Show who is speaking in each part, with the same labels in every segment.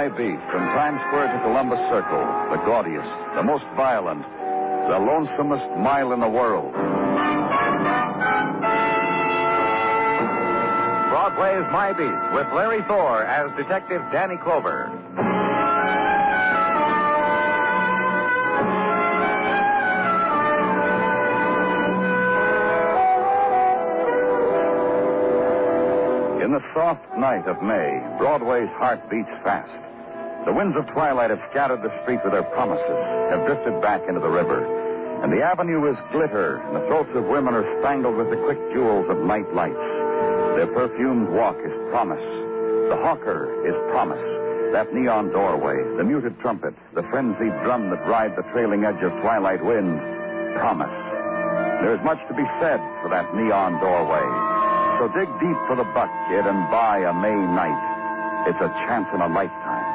Speaker 1: my beat, from Times Square to Columbus Circle, the gaudiest, the most violent, the lonesomest mile in the world.
Speaker 2: Broadway's My Beat, with Larry Thor as Detective Danny Clover.
Speaker 1: In the soft night of May, Broadway's heart beats fast. The winds of twilight have scattered the street with their promises, have drifted back into the river. And the avenue is glitter, and the throats of women are spangled with the quick jewels of night lights. Their perfumed walk is promise. The hawker is promise. That neon doorway, the muted trumpet, the frenzied drum that ride the trailing edge of twilight wind, promise. There is much to be said for that neon doorway. So dig deep for the buck, kid, and buy a May night. It's a chance in a lifetime.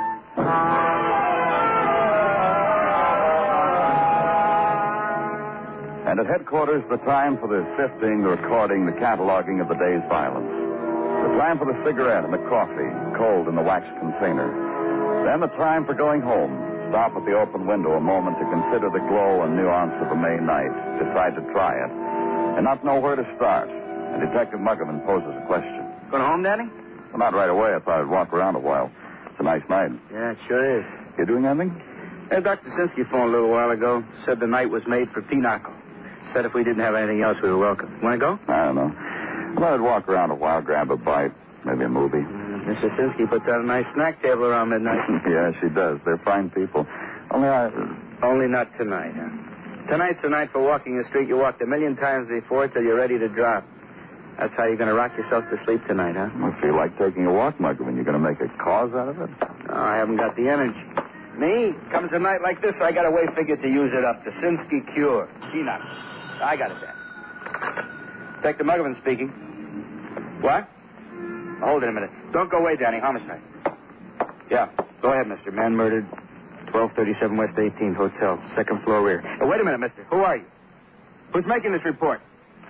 Speaker 1: And at headquarters, the time for the sifting, the recording, the cataloging of the day's violence. The time for the cigarette and the coffee, cold in the wax container. Then the time for going home. Stop at the open window a moment to consider the glow and nuance of a May night. Decide to try it. And not know where to start. And Detective Muggerman poses a question.
Speaker 3: Going home, Danny?
Speaker 1: Well, not right away. I thought I'd walk around a while. It's a nice night.
Speaker 3: Yeah, it sure is.
Speaker 1: You doing anything?
Speaker 3: Hey, Dr. Sinsky phoned a little while ago. Said the night was made for pinochle. Said if we didn't have anything else, we were welcome. Want to go?
Speaker 1: I don't know. I thought I'd walk around a while, grab a bite, maybe a movie.
Speaker 3: Mrs. Sinsky puts out a nice snack table around midnight.
Speaker 1: Yeah, she does. They're fine people.
Speaker 3: Only not tonight, huh? Tonight's the night for walking the street you walked 1,000,000 times before till you're ready to drop. That's how you're going to rock yourself to sleep tonight, huh?
Speaker 1: I feel like taking a walk, Muggerman. You're going to make a cause out of it?
Speaker 3: No, I haven't got the energy. Me? Comes a night like this, I got a way figured to use it up. The Sinsky cure. Peanut. I got it, Dan. Detective Muggerman speaking. What? Hold it a minute. Don't go away, Danny. Homicide. Yeah. Go ahead, mister. Man murdered. 1237 West 18th Hotel. Second floor rear. Oh, wait a minute, mister. Who are you? Who's making this report?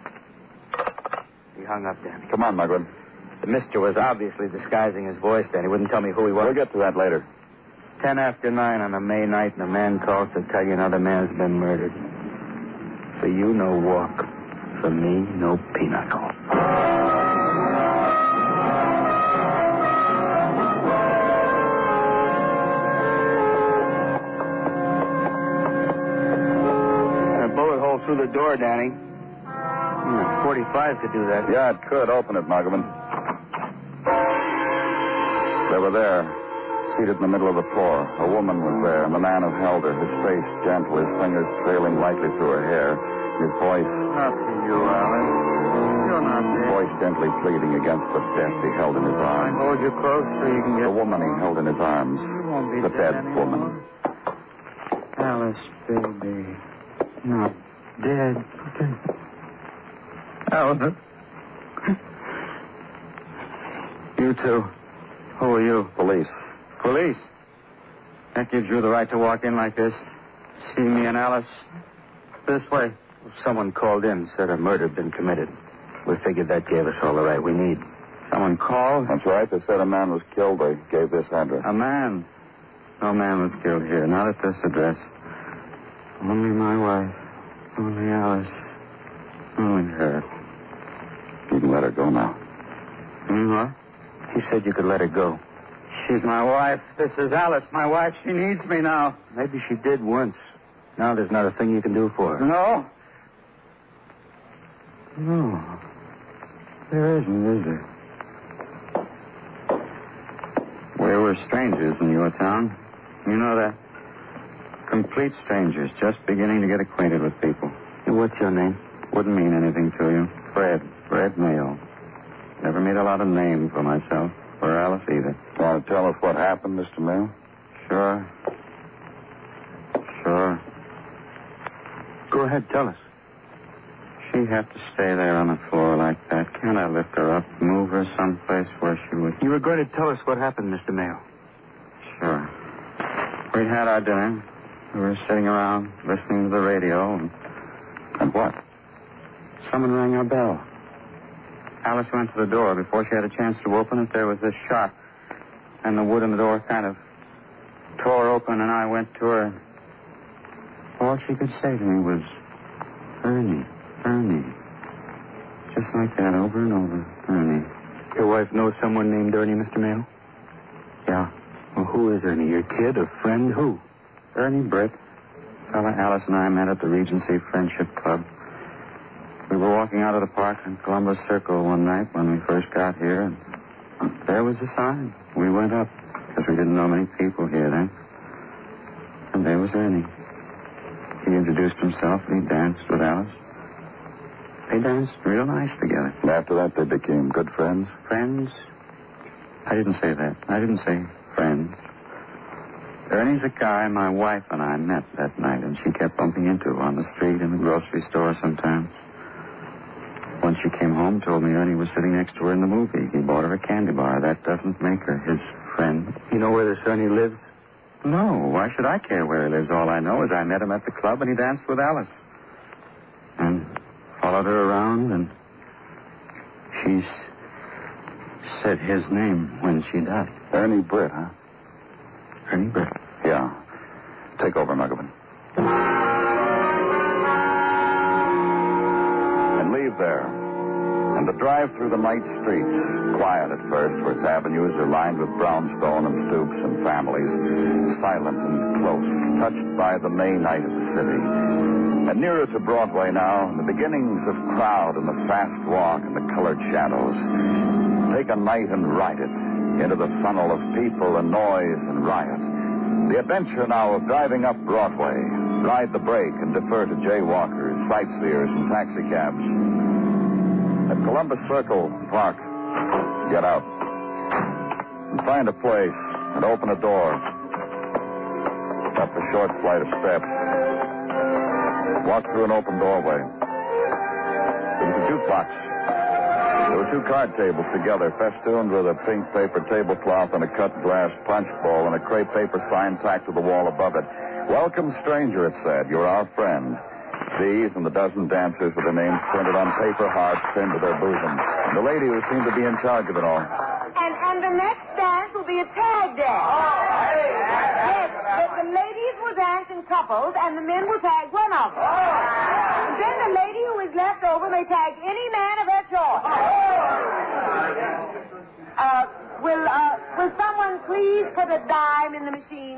Speaker 3: He hung up, Danny.
Speaker 1: Come on, Muggerman.
Speaker 3: The mister was obviously disguising his voice, Danny. Wouldn't tell me who he was.
Speaker 1: We'll get to that later.
Speaker 3: 10 after 9 on a May night, and a man calls to tell you another man's been murdered. For you, no walk. For me, no pinochle. A bullet hole through the door, Danny. 45 could do that.
Speaker 1: Yeah, it could. Open it, Muggerman. They were there, seated in the middle of the floor. A woman was there, and the man who held her, his face gentle, his fingers trailing lightly through her hair, his voice...
Speaker 3: Not to you, Alice. You're not
Speaker 1: His
Speaker 3: dead.
Speaker 1: voice gently pleading against the death he held in his
Speaker 3: I
Speaker 1: arms.
Speaker 3: hold you close so you can get...
Speaker 1: The woman he held in his arms.
Speaker 3: You won't be
Speaker 1: The
Speaker 3: dead
Speaker 1: dead
Speaker 3: anymore.
Speaker 1: woman.
Speaker 3: Alice, baby. Not dead. Alice. You two. Who are you?
Speaker 1: Police.
Speaker 3: Police? That gives you the right to walk in like this. See me and Alice. This way. Someone called in, said a murder had been committed. We figured that gave us all the right we need. Someone called?
Speaker 1: That's right. They said a man was killed. They gave this address.
Speaker 3: A man. No man was killed here. Not at this address. Only my wife. Only Alice. Only her.
Speaker 1: You can let her go now.
Speaker 3: What? He said you could let her go. She's my wife. This is Alice, my wife. She needs me now. Maybe she did once. Now there's not a thing you can do for her. No. No. There isn't, is there? We were strangers in your town. You know that? Complete strangers, just beginning to get acquainted with people. What's your name? Wouldn't mean anything to you. Fred Mayo. Never made a lot of name for myself, or Alice either.
Speaker 1: Want to tell us what happened, Mr. Mayo?
Speaker 3: Sure. Go ahead, tell us. She'd have to stay there on the floor like that. Can't I lift her up, move her someplace where she would... You were going to tell us what happened, Mr. Mayo. Sure. We'd had our dinner. We were sitting around listening to the radio.
Speaker 1: And what?
Speaker 3: Someone rang our bell. Alice went to the door. Before she had a chance to open it, there was this shot. And the wood in the door kind of open, and I went to her. All she could say to me was, Ernie, Ernie. Just like that, over and over. Ernie.
Speaker 4: Your wife knows someone named Ernie, Mr. Mayo?
Speaker 3: Yeah.
Speaker 4: Well, who is Ernie? Your kid, a friend, who?
Speaker 3: Ernie Britt. Fella Alice and I met at the Regency Friendship Club. We were walking out of the park in Columbus Circle one night when we first got here, and there was a sign. We went up, because we didn't know many people here then. And there was Ernie. He introduced himself, and he danced with Alice. They danced real nice together.
Speaker 1: And after that, they became good friends?
Speaker 3: Friends? I didn't say that. I didn't say friends. Ernie's a guy my wife and I met that night, and she kept bumping into on the street, in the grocery store sometimes. Once she came home, told me Ernie was sitting next to her in the movie. He bought her a candy bar. That doesn't make her his friend.
Speaker 4: You know where this Ernie lives?
Speaker 3: No, why should I care where he lives? All I know is I met him at the club, and he danced with Alice. And followed her around, and she said his name when she died.
Speaker 1: Ernie Britt, huh?
Speaker 3: Ernie Britt.
Speaker 1: Yeah. Take over, Muggavan. And leave there. And the drive through the night streets, quiet at first, for its avenues are lined with brownstone and stoops and families, silent and close, touched by the May night of the city. And nearer to Broadway now, the beginnings of crowd and the fast walk and the colored shadows. Take a night and ride it into the funnel of people and noise and riot. The adventure now of driving up Broadway. Ride the brake and defer to jaywalkers, sightseers, and taxicabs. At Columbus Circle Park, get out. And find a place and open a door. Up a short flight of steps. Walk through an open doorway. There was a jukebox. There were two card tables together, festooned with a pink paper tablecloth and a cut glass punch bowl and a crepe paper sign tacked to the wall above it. Welcome, stranger, it said. You're our friend. These and the dozen dancers with their names printed on paper hearts pinned to their bosoms. And the lady who seemed to be in charge of it all.
Speaker 5: And the next dance will be a tag dance. Yes, the ladies will dance in couples, and the men will tag one of them. And then the lady who is left over may tag any man of her choice. Will someone please put a dime in the machine?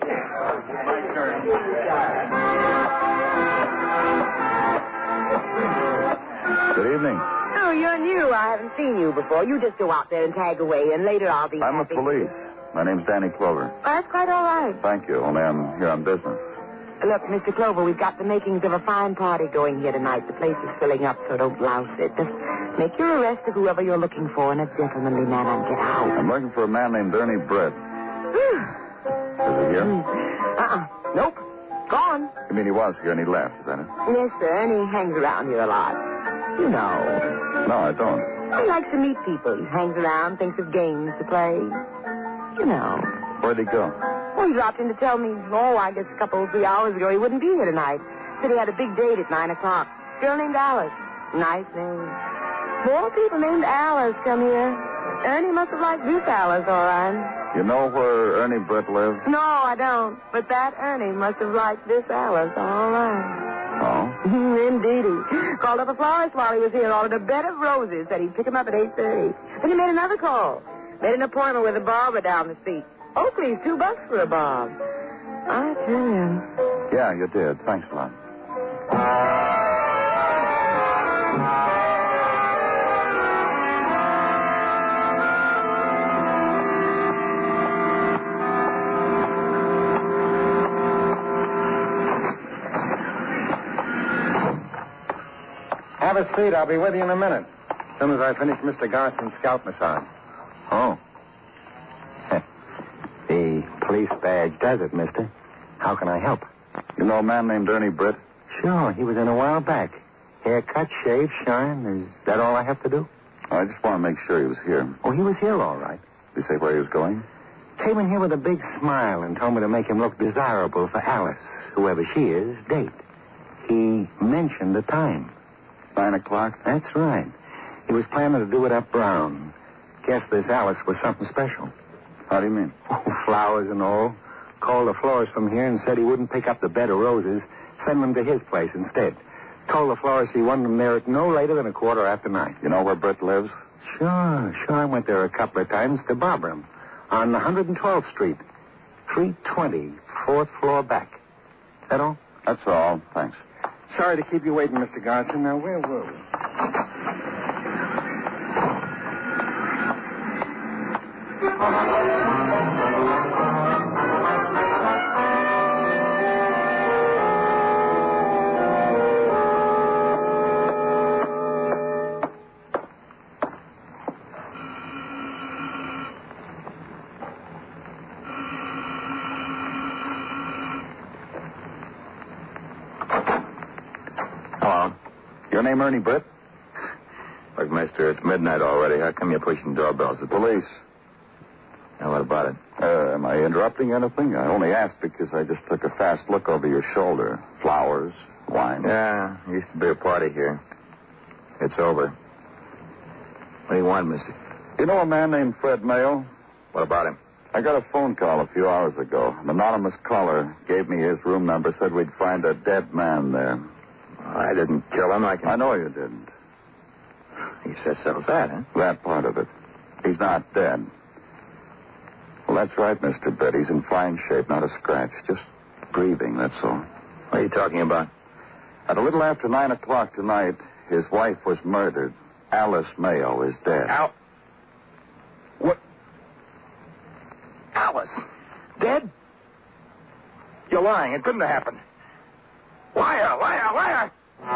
Speaker 1: Good evening.
Speaker 5: Oh, you're new. I haven't seen you before. You just go out there and tag away, and later I'll be
Speaker 1: I'm with police. My name's Danny Clover.
Speaker 5: Oh, that's quite all right.
Speaker 1: Thank you, only I'm here on business.
Speaker 5: Look, Mr. Clover, we've got the makings of a fine party going here tonight. The place is filling up, so don't louse it. Just make your arrest of whoever you're looking for in a gentlemanly manner and get out.
Speaker 1: I'm looking for a man named Ernie Britt. Is he here?
Speaker 5: Nope. Gone.
Speaker 1: You mean he was here and he left, is that it?
Speaker 5: Yes, sir, and he hangs around here a lot. You know.
Speaker 1: No, I don't.
Speaker 5: He likes to meet people. He hangs around, thinks of games to play. You know.
Speaker 1: Where'd he go?
Speaker 5: Well, he dropped in to tell me, I guess a couple, 3 hours ago, he wouldn't be here tonight. Said he had a big date at 9 o'clock. Girl named Alice. Nice name. More people named Alice come here. Ernie must have liked this Alice, all right.
Speaker 1: You know where Ernie Britt lives?
Speaker 5: No, I don't. But that Ernie must have liked this Alice, all right.
Speaker 1: Oh?
Speaker 5: Indeed. He called up a florist while he was here, ordered a bed of roses, said he'd pick him up at 8:30. Then he made another call. Made an appointment with a barber down the street. Oakley's $2 for a bob. I tell you.
Speaker 1: Yeah, you did. Thanks a lot.
Speaker 2: Have a seat. I'll be with you in a minute. As soon as I finish Mr. Garson's scalp massage.
Speaker 4: Oh. The police badge does it, mister. How can I help?
Speaker 1: You know a man named Ernie Britt?
Speaker 4: Sure, he was in a while back. Haircut, shave, shine. Is that all I have to do?
Speaker 1: I just want to make sure he was here.
Speaker 4: Oh, he was here all right.
Speaker 1: Did he say where he was going?
Speaker 4: Came in here with a big smile and told me to make him look desirable for Alice, whoever she is, date. He mentioned the time.
Speaker 1: 9 o'clock?
Speaker 4: That's right. He was planning to do it up Brown. Guess this Alice was something special.
Speaker 1: How do you mean?
Speaker 4: Oh, flowers and all. called the florist from here and said he wouldn't pick up the bed of roses. Send them to his place instead. Told the florist he wanted them there at no later than 9:15.
Speaker 1: You know where Britt lives?
Speaker 4: Sure. I went there a couple of times to bother him. On 112th Street. 320, 4th floor back. That all?
Speaker 1: That's all. Thanks.
Speaker 2: Sorry to keep you waiting, Mr. Garson. Now, where were we?
Speaker 1: Hello. Your name Ernie Britt?
Speaker 3: Look, mister, it's midnight already. How come you're pushing doorbells?
Speaker 1: The police.
Speaker 3: Now, what about it?
Speaker 1: Am I interrupting anything? I only asked because I just took a fast look over your shoulder. Flowers, wine.
Speaker 3: Yeah, used to be a party here. It's over. What do you want, mister?
Speaker 1: You know a man named Fred Mayo?
Speaker 3: What about him?
Speaker 1: I got a phone call a few hours ago. An anonymous caller gave me his room number, said we'd find a dead man there.
Speaker 3: I didn't kill him.
Speaker 1: I know you didn't.
Speaker 3: He says settles that, huh?
Speaker 1: That part of it. He's not dead. Well, that's right, Mr. Britt. He's in fine shape, not a scratch. Just breathing, that's all.
Speaker 3: What are you talking about?
Speaker 1: At a little after 9:00 tonight, his wife was murdered. Alice Mayo is dead.
Speaker 3: What? Alice? Dead? You're lying. It couldn't have happened. Liar! Liar! Liar!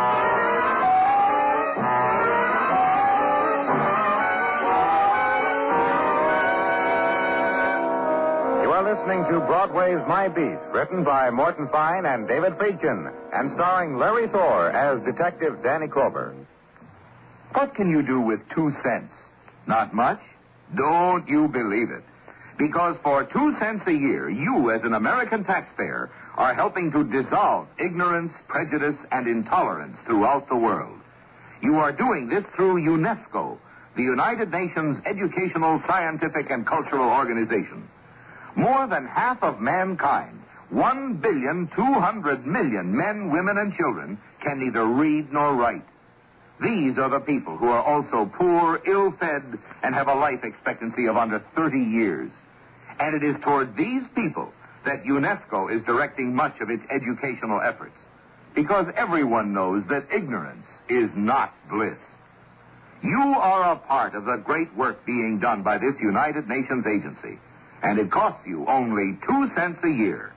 Speaker 2: You are listening to Broadway's My Beat, written by Morton Fine and David Friedkin, and starring Larry Thor as Detective Danny Clover.
Speaker 6: What can you do with 2 cents? Not much? Don't you believe it. Because for 2 cents a year, you, as an American taxpayer, are helping to dissolve ignorance, prejudice, and intolerance throughout the world. You are doing this through UNESCO, the United Nations Educational, Scientific, and Cultural Organization. More than half of mankind, 1,200,000,000 men, women, and children, can neither read nor write. These are the people who are also poor, ill-fed, and have a life expectancy of under 30 years. And it is toward these people that UNESCO is directing much of its educational efforts. Because everyone knows that ignorance is not bliss. You are a part of the great work being done by this United Nations agency. And it costs you only 2 cents a year.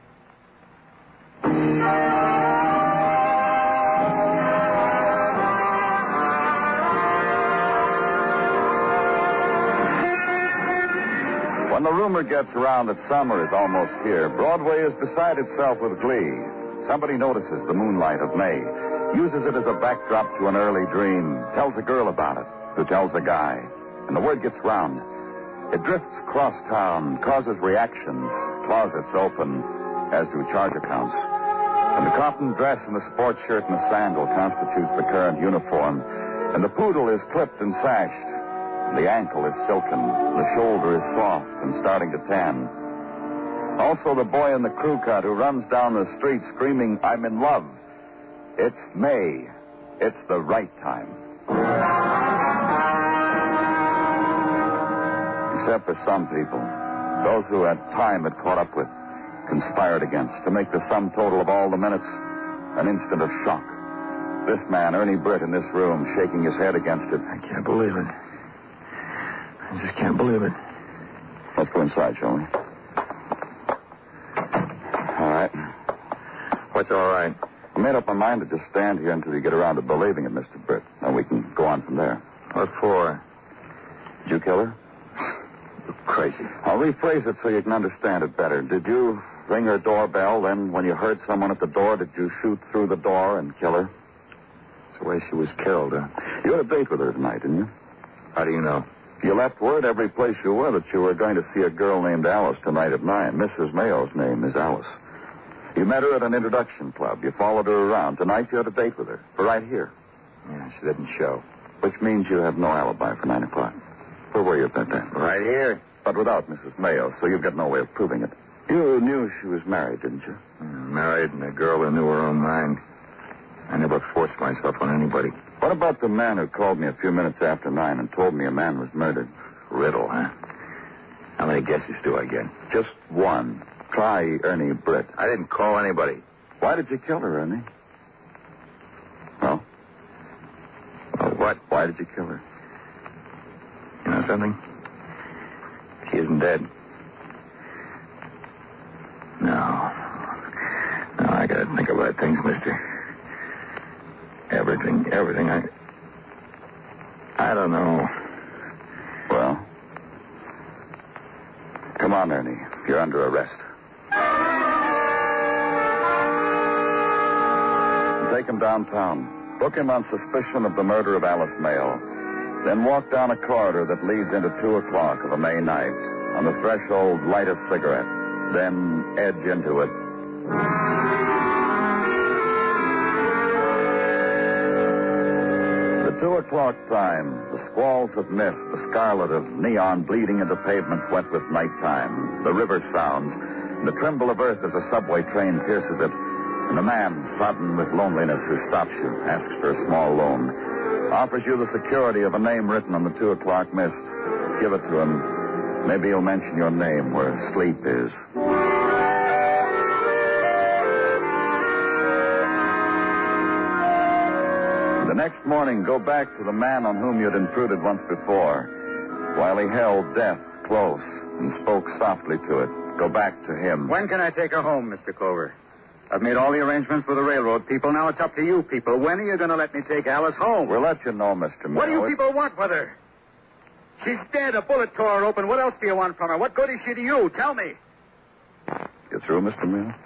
Speaker 1: When the rumor gets around that summer is almost here, Broadway is beside itself with glee. Somebody notices the moonlight of May, uses it as a backdrop to an early dream, tells a girl about it, who tells a guy, and the word gets round. It drifts across town, causes reactions, closets open, as do charge accounts. And the cotton dress and the sports shirt and the sandal constitutes the current uniform, and the poodle is clipped and sashed. The ankle is silken, the shoulder is soft and starting to tan. Also the boy in the crew cut who runs down the street screaming, "I'm in love." It's May. It's the right time. Except for some people, those who had time had caught up with, conspired against, to make the sum total of all the minutes an instant of shock. This man, Ernie Britt, in this room, shaking his head against it.
Speaker 3: I can't believe it. I just can't believe it.
Speaker 1: Let's go inside, shall we? All right.
Speaker 3: What's all right?
Speaker 1: I made up my mind to just stand here until you get around to believing it, Mr. Britt. Then we can go on from there.
Speaker 3: What for?
Speaker 1: Did you kill her?
Speaker 3: You're crazy.
Speaker 1: I'll rephrase it so you can understand it better. Did you ring her doorbell, then when you heard someone at the door, did you shoot through the door and kill her?
Speaker 3: That's the way she was killed, huh?
Speaker 1: You had a date with her tonight, didn't you?
Speaker 3: How do you know?
Speaker 1: You left word every place you were that you were going to see a girl named Alice tonight at 9. Mrs. Mayo's name is Alice. You met her at an introduction club. You followed her around. Tonight you had a date with her. For right here.
Speaker 3: Yeah, she didn't show.
Speaker 1: Which means you have no alibi for 9 o'clock. Where were you at that time?
Speaker 3: Right here.
Speaker 1: But without Mrs. Mayo, so you've got no way of proving it. You knew she was married, didn't you?
Speaker 4: Married and a girl who knew her own mind. I never forced myself on anybody.
Speaker 1: What about the man who called me a few minutes after 9 and told me a man was murdered?
Speaker 4: Riddle, huh? How many guesses do I get?
Speaker 1: Just one. Try Ernie Britt.
Speaker 4: I didn't call anybody.
Speaker 1: Why did you kill her, Ernie? Well?
Speaker 4: Well, what?
Speaker 1: Why did you kill her?
Speaker 4: You know something? She isn't dead. No, I gotta think about things, mister. Everything. I don't know.
Speaker 1: Well? Come on, Ernie. You're under arrest. Take him downtown. Book him on suspicion of the murder of Alice Mayo. Then walk down a corridor that leads into 2 o'clock of a May night. On the threshold, light a cigarette. Then edge into it. The 2 o'clock time, the squalls of mist, the scarlet of neon bleeding into pavements wet with nighttime, the river sounds, and the tremble of earth as a subway train pierces it, and the man, sodden with loneliness, who stops you, asks for a small loan, offers you the security of a name written on the 2 o'clock mist. Give it to him. Maybe he'll mention your name where sleep is. The next morning, go back to the man on whom you'd intruded once before. While he held death close and spoke softly to it, go back to him.
Speaker 3: When can I take her home, Mr. Clover? I've made all the arrangements with the railroad people. Now it's up to you people. When are you going to let me take Alice home?
Speaker 1: We'll let you know, Mr. Mayo.
Speaker 3: What do you people want with her? She's dead. A bullet tore her open. What else do you want from her? What good is she to you? Tell me.
Speaker 1: You through, Mr. Mayo?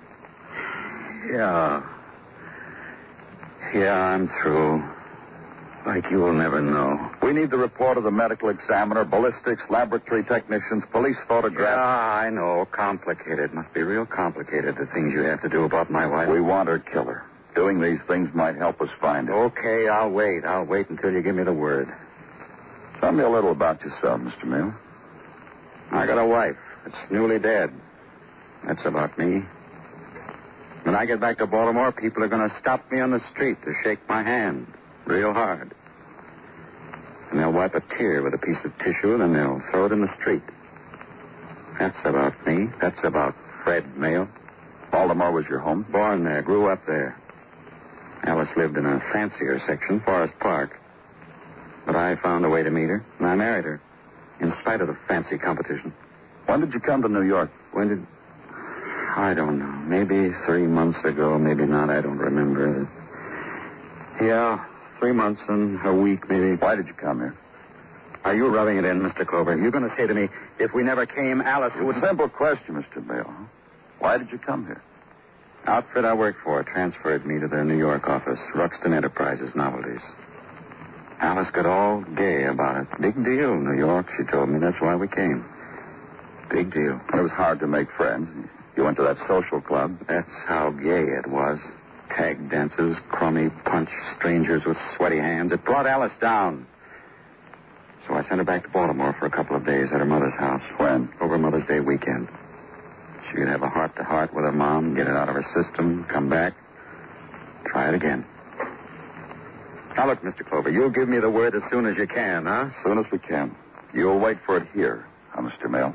Speaker 3: Yeah, I'm through. Like you'll never know.
Speaker 1: We need the report of the medical examiner, ballistics, laboratory technicians, police photographs.
Speaker 3: Yeah, I know. Complicated. Must be real complicated, the things you have to do about my wife.
Speaker 1: We want her killer. Doing these things might help us find her.
Speaker 3: Okay, I'll wait. I'll wait until you give me the word.
Speaker 1: Tell me a little about yourself, Mr. Mayo.
Speaker 3: I got a wife. It's newly dead. That's about me. When I get back to Baltimore, people are going to stop me on the street to shake my hand. Real hard. And they'll wipe a tear with a piece of tissue, and then they'll throw it in the street. That's about me. That's about Fred Mayo.
Speaker 1: Baltimore was your home?
Speaker 3: Born there, grew up there. Alice lived in a fancier section, Forest Park. But I found a way to meet her, and I married her, in spite of the fancy competition.
Speaker 1: When did you come to New York?
Speaker 3: I don't know. Maybe 3 months ago, maybe not. I don't remember. Yeah, 3 months and a week, maybe.
Speaker 1: Why did you come here?
Speaker 3: Are you rubbing it in, Mr. Clover? You're going to say to me, if we never came, Alice would...
Speaker 1: It's a simple question, Mr. Mayo. Why did you come here?
Speaker 3: Outfit I worked for transferred me to their New York office, Ruxton Enterprises Novelties. Alice got all gay about it. Big deal, New York, she told me. That's why we came. Big deal.
Speaker 1: It was hard to make friends. You went to that social club.
Speaker 3: That's how gay it was. Tag dances, crummy punch, strangers with sweaty hands. It brought Alice down. So I sent her back to Baltimore for a couple of days at her mother's house.
Speaker 1: When?
Speaker 3: Over Mother's Day weekend. She could have a heart-to-heart with her mom, get it out of her system, come back, try it again. Now, look, Mr. Clover, you'll give me the word as soon as you can, huh?
Speaker 1: As soon as we can. You'll wait for it here, Mr. Mayo.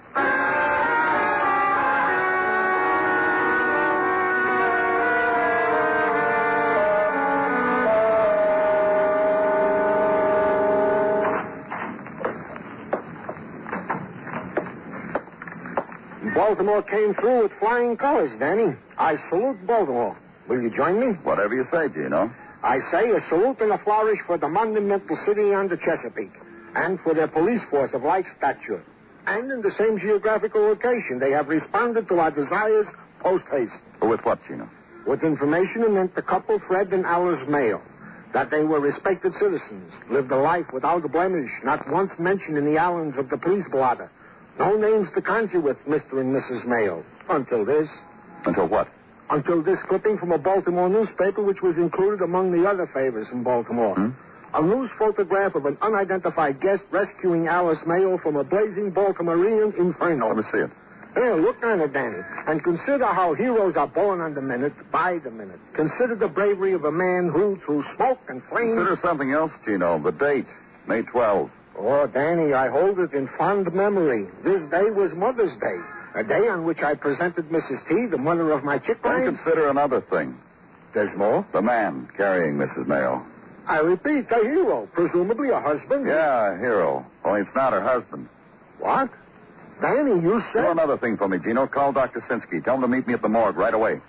Speaker 7: Baltimore came through with flying colors, Danny. I salute Baltimore. Will you join me?
Speaker 1: Whatever you say, Gino.
Speaker 7: I say a salute and a flourish for the monumental city on the Chesapeake, and for their police force of like stature. And in the same geographical location, they have responded to our desires post-haste.
Speaker 1: With what, Gino?
Speaker 7: With information anent the couple, Fred and Alice Mayo. That they were respected citizens, lived a life without a blemish, not once mentioned in the annals of the police blotter. No names to conjure with, Mr. and Mrs. Mayo. Until this.
Speaker 1: Until what?
Speaker 7: Until this clipping from a Baltimore newspaper, which was included among the other favors in Baltimore. A news photograph of an unidentified guest rescuing Alice Mayo from a blazing Baltimorean inferno.
Speaker 1: Let me see it.
Speaker 7: Hey, look on it, Danny. And consider how heroes are born on the minute, by the minute. Consider the bravery of a man who, through smoke and flame...
Speaker 1: Consider something else, Gino. The date, May 12.
Speaker 7: Oh, Danny, I hold it in fond memory. This day was Mother's Day. A day on which I presented Mrs. T, the mother of my chicklings.
Speaker 1: Then consider another thing.
Speaker 7: There's more?
Speaker 1: The man carrying Mrs. Mayo.
Speaker 7: I repeat, a hero. Presumably a husband.
Speaker 1: Yeah, a hero. Only it's not her husband.
Speaker 7: What? Danny, you said...
Speaker 1: Do another thing for me, Gino. Call Dr. Sinsky. Tell him to meet me at the morgue right away.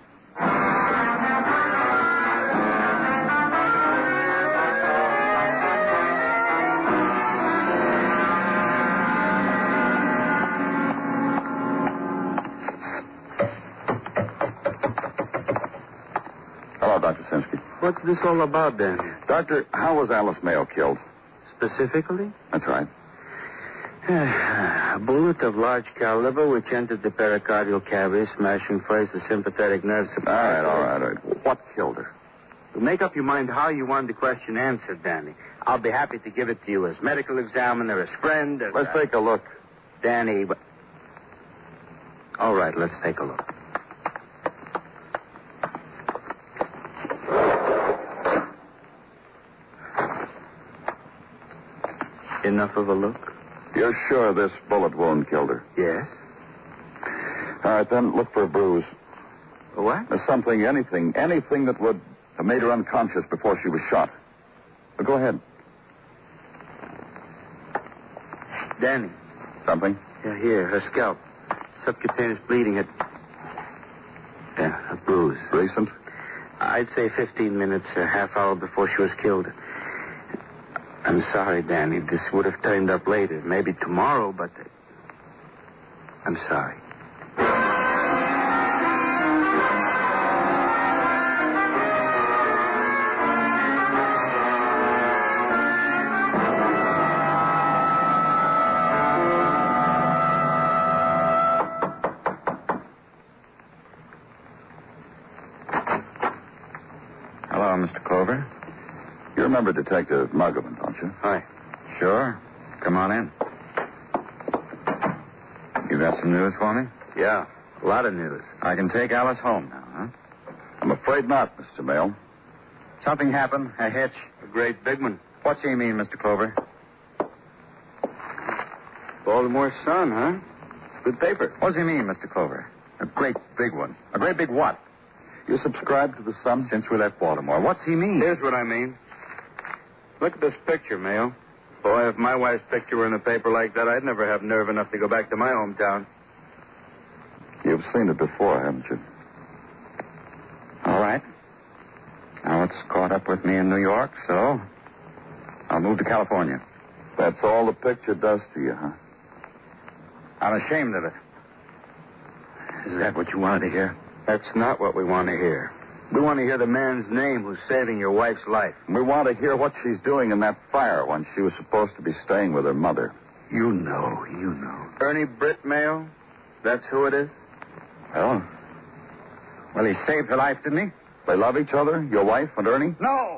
Speaker 1: Hello, Dr. Sinsky.
Speaker 3: What's this all about, Danny?
Speaker 1: Doctor, how was Alice Mayo killed?
Speaker 3: Specifically?
Speaker 1: That's right.
Speaker 3: A bullet of large caliber which entered the pericardial cavity, smashing first the sympathetic nerve supply.
Speaker 1: All right. What killed her?
Speaker 3: To make up your mind how you want the question answered, Danny. I'll be happy to give it to you as medical examiner, as friend, as...
Speaker 1: Let's take a look.
Speaker 3: Danny, all right, let's take a look. Enough of a look?
Speaker 1: You're sure this bullet wound killed her?
Speaker 3: Yes.
Speaker 1: All right, then look for a bruise.
Speaker 3: A what?
Speaker 1: Something, anything that would have made her unconscious before she was shot. Go ahead.
Speaker 3: Danny.
Speaker 1: Something?
Speaker 3: Yeah, here, her scalp. Subcutaneous bleeding at... Yeah, a bruise.
Speaker 1: Recent?
Speaker 3: I'd say 15 minutes, a half hour before she was killed. I'm sorry, Danny. This would have turned up later. Maybe tomorrow, but... I'm sorry.
Speaker 1: Hello, Mr. Clover. You remember Detective Muggavan, don't you?
Speaker 3: Hi.
Speaker 1: Sure. Come on in. You got some news for me?
Speaker 3: Yeah, a lot of news.
Speaker 1: I can take Alice home now, huh? I'm afraid not, Mr. Mayo. Something happened, a hitch.
Speaker 3: A great big one.
Speaker 1: What's he mean, Mr. Clover?
Speaker 3: Baltimore Sun, huh? Good paper.
Speaker 1: What's he mean, Mr. Clover? A great big one. A great big what? You subscribe to the Sun since we left Baltimore. What's he mean?
Speaker 3: Here's what I mean. Look at this picture, Mayo. Boy, if my wife's picture were in a paper like that, I'd never have nerve enough to go back to my hometown.
Speaker 1: You've seen it before, haven't you?
Speaker 3: All right. Now it's caught up with me in New York, so I'll move to California.
Speaker 1: That's all the picture does to you, huh?
Speaker 3: I'm ashamed of it. Is that what you wanted to hear? That's not what we want to hear. We want to hear the man's name who's saving your wife's life.
Speaker 1: We want to hear what she's doing in that fire when she was supposed to be staying with her mother.
Speaker 3: You know. Ernie Britt, Mayo? That's who it is?
Speaker 1: Well, he saved her life, didn't he? They love each other, your wife and Ernie?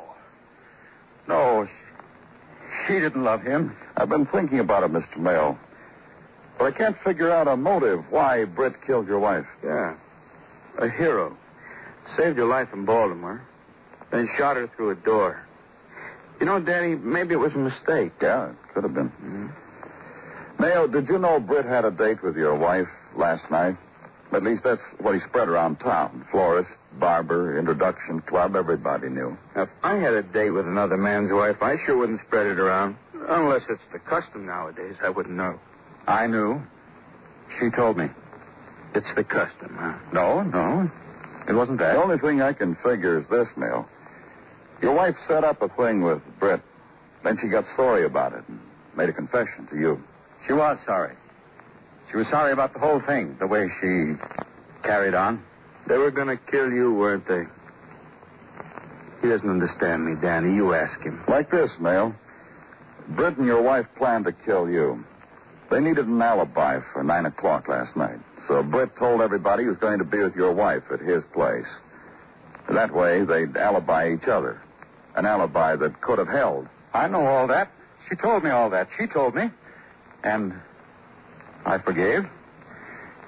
Speaker 1: No, she didn't love him. I've been thinking about it, Mr. Mayo. But I can't figure out a motive why Britt killed your wife.
Speaker 3: Yeah. A hero. Saved your life in Baltimore. Then shot her through a door. You know, Danny, maybe it was a mistake.
Speaker 1: Yeah, it could have been. Mm-hmm. Mayo, did you know Britt had a date with your wife last night? At least that's what he spread around town. Florist, barber, introduction club, everybody knew.
Speaker 3: Now, if I had a date with another man's wife, I sure wouldn't spread it around. Unless it's the custom nowadays, I wouldn't know.
Speaker 1: I knew. She told me.
Speaker 3: It's the custom, huh?
Speaker 1: No. It wasn't that. The only thing I can figure is this, Mayo. Your wife set up a thing with Britt. Then she got sorry about it and made a confession to you.
Speaker 3: She was sorry. She was sorry about the whole thing, the way she carried on. They were going to kill you, weren't they? He doesn't understand me, Danny. You ask him.
Speaker 1: Like this, Mayo. Britt and your wife planned to kill you. They needed an alibi for 9 o'clock last night. So Britt told everybody he was going to be with your wife at his place. That way, they'd alibi each other. An alibi that could have held.
Speaker 3: I know all that. She told me all that. She told me. And I forgave.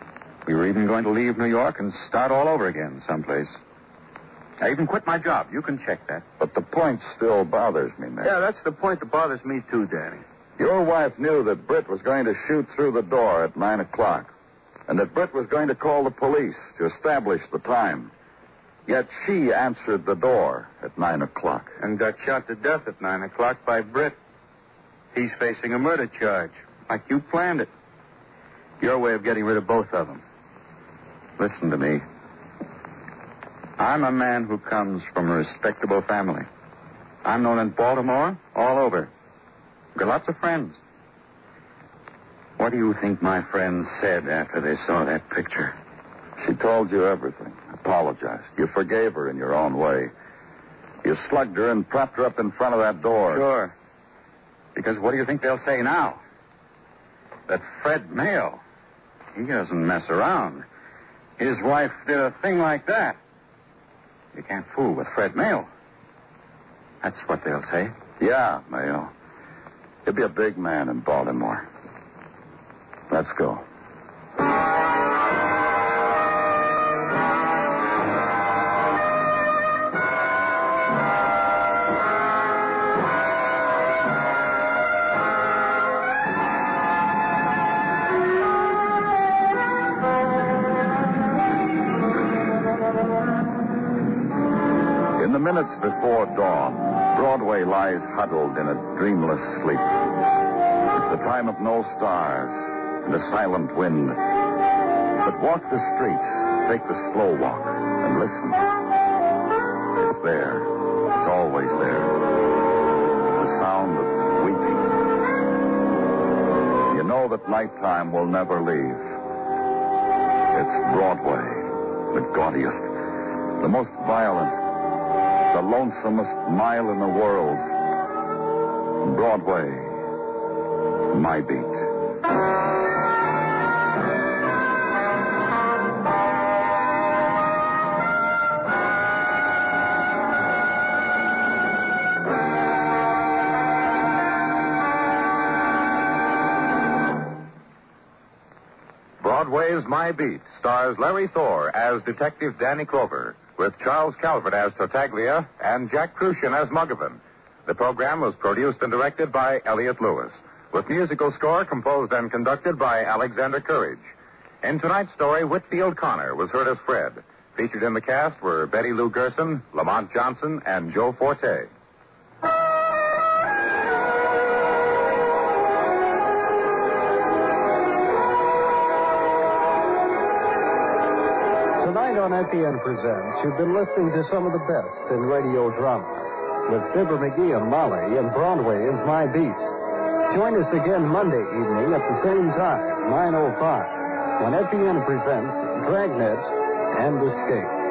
Speaker 8: We were even going to leave New York and start all over again someplace. I even quit my job. You can check that.
Speaker 1: But the point still bothers me, Mayor.
Speaker 3: Yeah, that's the point that bothers me, too, Danny.
Speaker 1: Your wife knew that Britt was going to shoot through the door at 9 o'clock, and that Britt was going to call the police to establish the time. Yet she answered the door at 9 o'clock.
Speaker 3: And got shot to death at 9 o'clock by Britt. He's facing a murder charge, like you planned it. Your way of getting rid of both of them.
Speaker 8: Listen to me. I'm a man who comes from a respectable family. I'm known in Baltimore all over. Got lots of friends. What do you think my friends said after they saw that picture?
Speaker 1: She told you everything. Apologized. You forgave her in your own way. You slugged her and propped her up in front of that door.
Speaker 8: Sure. Because what do you think they'll say now? That Fred Mayo, he doesn't mess around. His wife did a thing like that. You can't fool with Fred Mayo. That's what they'll say.
Speaker 1: Yeah, Mayo. He'll be a big man in Baltimore. Let's go. In the minutes before dawn, Broadway lies huddled in a dreamless sleep. It's the time of no stars and a silent wind. But walk the streets, take the slow walk, and listen. It's there. It's always there. The sound of weeping. You know that nighttime will never leave. It's Broadway, the gaudiest, the most violent, the lonesomest mile in the world. Broadway, my beat.
Speaker 2: Broadway's My Beat stars Larry Thor as Detective Danny Clover, with Charles Calvert as Tartaglia and Jack Crucian as Muggavan. The program was produced and directed by Elliott Lewis, with musical score composed and conducted by Alexander Courage. In tonight's story, Whitfield Connor was heard as Fred. Featured in the cast were Betty Lou Gerson, Lamont Johnson, and Joe Forte.
Speaker 9: Tonight on FEN Presents, you've been listening to some of the best in radio drama, with Fibber McGee and Molly and Broadway's My Beat. Join us again Monday evening at the same time, 9:05, when FEN presents Dragnet and Escape.